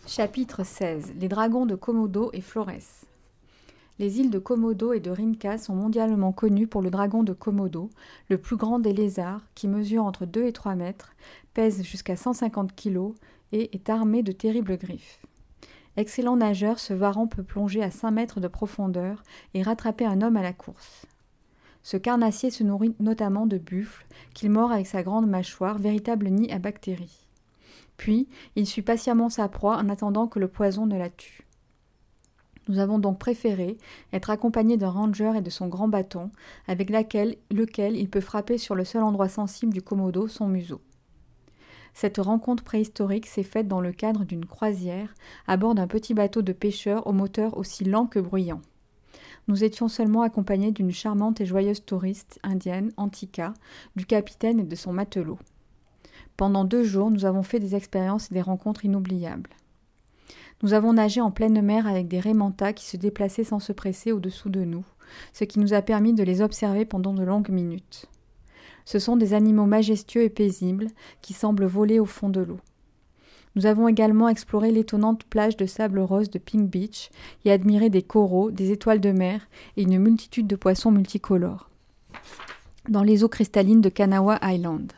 Chapitre 16. Les dragons de Komodo et Flores. Les îles de Komodo et de Rinca sont mondialement connues pour le dragon de Komodo, le plus grand des lézards, qui mesure entre 2 et 3 mètres, pèse jusqu'à 150 kg et est armé de terribles griffes. Excellent nageur, ce varan peut plonger à 5 mètres de profondeur et rattraper un homme à la course. Ce carnassier se nourrit notamment de buffles, qu'il mord avec sa grande mâchoire, véritable nid à bactéries. Puis, il suit patiemment sa proie en attendant que le poison ne la tue. Nous avons donc préféré être accompagnés d'un ranger et de son grand bâton, avec lequel il peut frapper sur le seul endroit sensible du Komodo, son museau. Cette rencontre préhistorique s'est faite dans le cadre d'une croisière, à bord d'un petit bateau de pêcheurs au moteur aussi lent que bruyant. Nous étions seulement accompagnés d'une charmante et joyeuse touriste indienne, Antika, du capitaine et de son matelot. Pendant 2 jours, nous avons fait des expériences et des rencontres inoubliables. Nous avons nagé en pleine mer avec des raimentas qui se déplaçaient sans se presser au-dessous de nous, ce qui nous a permis de les observer pendant de longues minutes. Ce sont des animaux majestueux et paisibles qui semblent voler au fond de l'eau. Nous avons également exploré l'étonnante plage de sable rose de Pink Beach et admiré des coraux, des étoiles de mer et une multitude de poissons multicolores dans les eaux cristallines de Kanawa Island.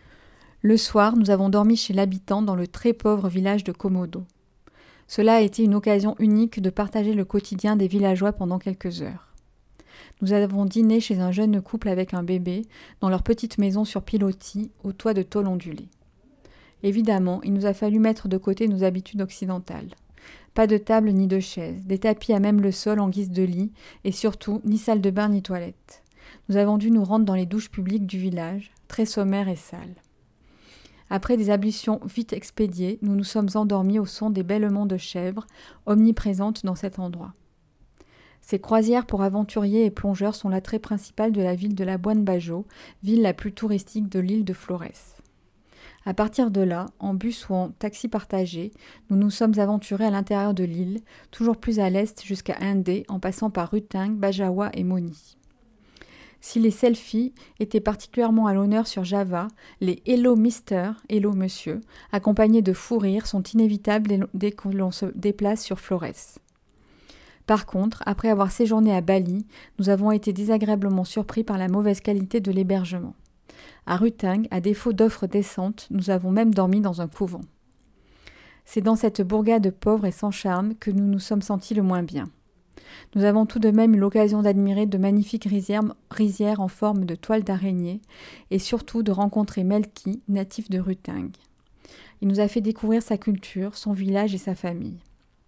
Le soir, nous avons dormi chez l'habitant dans le très pauvre village de Komodo. Cela a été une occasion unique de partager le quotidien des villageois pendant quelques heures. Nous avons dîné chez un jeune couple avec un bébé, dans leur petite maison sur pilotis, au toit de tôle ondulée. Évidemment, il nous a fallu mettre de côté nos habitudes occidentales. Pas de table ni de chaise, des tapis à même le sol en guise de lit, et surtout, ni salle de bain ni toilette. Nous avons dû nous rendre dans les douches publiques du village, très sommaires et sales. Après des ablutions vite expédiées, nous nous sommes endormis au son des bêlements de chèvres, omniprésentes dans cet endroit. Ces croisières pour aventuriers et plongeurs sont l'attrait principal de la ville de Labuan Bajo, ville la plus touristique de l'île de Flores. À partir de là, en bus ou en taxi partagé, nous nous sommes aventurés à l'intérieur de l'île, toujours plus à l'est jusqu'à Indé, en passant par Ruteng, Bajawa et Moni. Si les selfies étaient particulièrement à l'honneur sur Java, les « Hello Mister »,« Hello Monsieur », accompagnés de fous rires, sont inévitables dès que l'on se déplace sur Flores. Par contre, après avoir séjourné à Bali, nous avons été désagréablement surpris par la mauvaise qualité de l'hébergement. À Ruteng, à défaut d'offres décentes, nous avons même dormi dans un couvent. C'est dans cette bourgade pauvre et sans charme que nous nous sommes sentis le moins bien. Nous avons tout de même eu l'occasion d'admirer de magnifiques rizières en forme de toile d'araignée et surtout de rencontrer Melki, natif de Ruteng. Il nous a fait découvrir sa culture, son village et sa famille.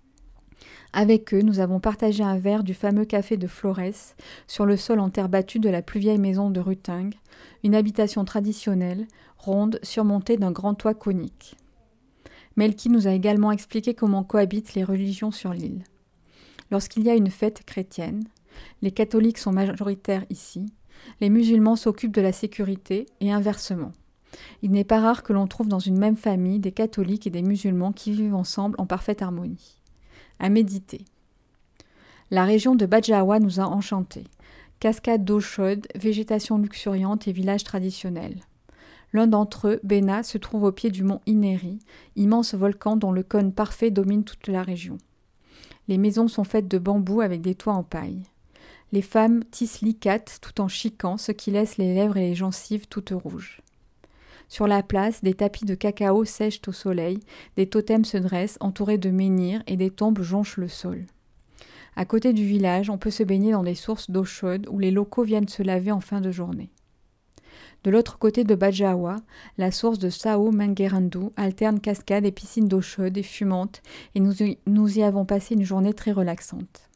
Avec eux, nous avons partagé un verre du fameux café de Flores sur le sol en terre battue de la plus vieille maison de Ruteng, une habitation traditionnelle, ronde, surmontée d'un grand toit conique. Melki nous a également expliqué comment cohabitent les religions sur l'île. Lorsqu'il y a une fête chrétienne, les catholiques sont majoritaires ici, les musulmans s'occupent de la sécurité et inversement. Il n'est pas rare que l'on trouve dans une même famille des catholiques et des musulmans qui vivent ensemble en parfaite harmonie. À méditer. La région de Bajawa nous a enchantés. Cascades d'eau chaude, végétation luxuriante et villages traditionnels. L'un d'entre eux, Bena, se trouve au pied du mont Ineri, immense volcan dont le cône parfait domine toute la région. Les maisons sont faites de bambou avec des toits en paille. Les femmes tissent l'ikat tout en chiquant, ce qui laisse les lèvres et les gencives toutes rouges. Sur la place, des tapis de cacao sèchent au soleil, des totems se dressent entourés de menhirs et des tombes jonchent le sol. À côté du village, on peut se baigner dans des sources d'eau chaude où les locaux viennent se laver en fin de journée. De l'autre côté de Bajawa, la source de Sao Manguerandu alterne cascades et piscines d'eau chaude et fumante et nous y avons passé une journée très relaxante.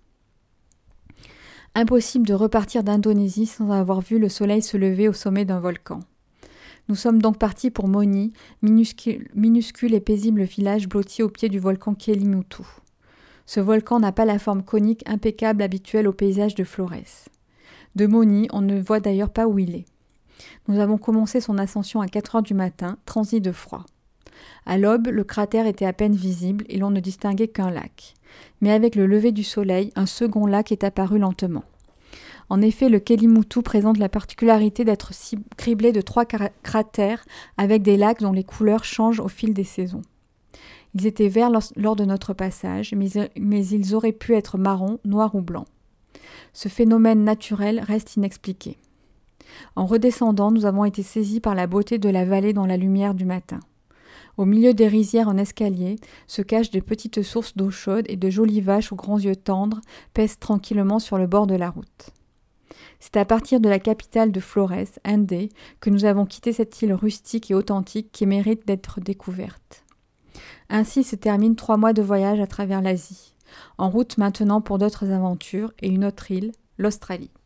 Impossible de repartir d'Indonésie sans avoir vu le soleil se lever au sommet d'un volcan. Nous sommes donc partis pour Moni, minuscule et paisible village blotti au pied du volcan Kelimutu. Ce volcan n'a pas la forme conique impeccable habituelle au paysage de Flores. De Moni, on ne voit d'ailleurs pas où il est. Nous avons commencé son ascension à 4 heures du matin, transi de froid. À l'aube, le cratère était à peine visible et l'on ne distinguait qu'un lac. Mais avec le lever du soleil, un second lac est apparu lentement. En effet, le Kelimutu présente la particularité d'être criblé de 3 cratères avec des lacs dont les couleurs changent au fil des saisons. Ils étaient verts lors de notre passage, mais ils auraient pu être marrons, noirs ou blancs. Ce phénomène naturel reste inexpliqué. En redescendant, nous avons été saisis par la beauté de la vallée dans la lumière du matin. Au milieu des rizières en escalier se cachent de petites sources d'eau chaude et de jolies vaches aux grands yeux tendres paissent tranquillement sur le bord de la route. C'est à partir de la capitale de Flores, Hendé, que nous avons quitté cette île rustique et authentique qui mérite d'être découverte. Ainsi se terminent 3 mois de voyage à travers l'Asie, en route maintenant pour d'autres aventures et une autre île, l'Australie.